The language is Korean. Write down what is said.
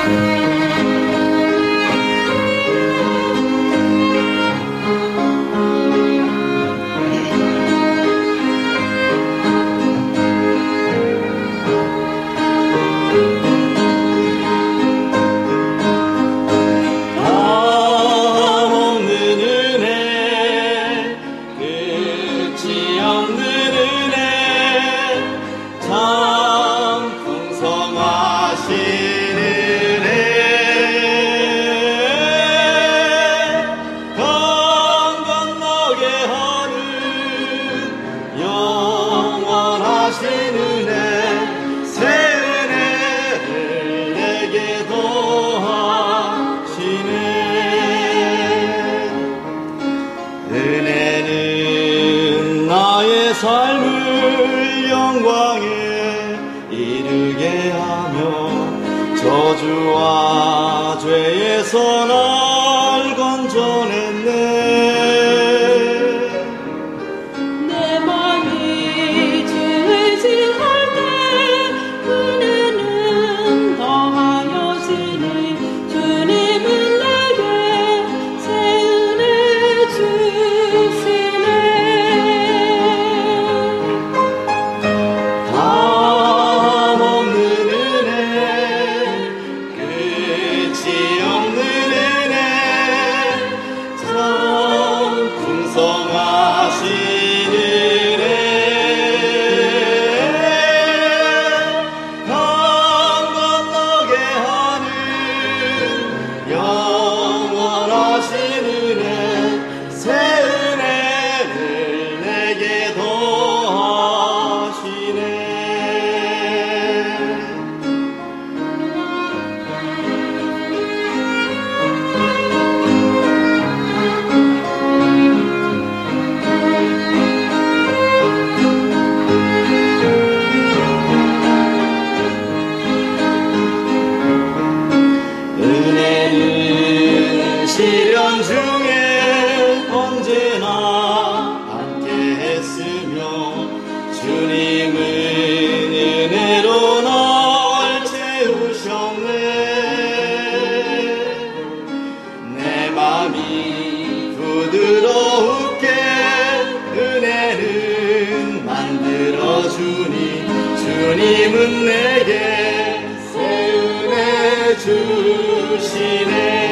은혜는 나의 삶을 영광에 이르게 하며 저주와 죄에서 날 건져냈네. 내 맘이 죄질할 때 은혜는 더하여지니 주님은 내게 새 은혜 주시네. 담없는 은혜, 끝이 없는 은혜, 참 풍성하신 은혜. 강 건너게 하는 영원하신 은혜, 새 은혜를 내게 더하시네. 은혜는 시련 중에 언제나 함께 했으며 주님은 은혜로 날 채우셨네. 내 맘이 부드러우게 은혜는 만들어주니 주님은 내게 새 은혜 주시네.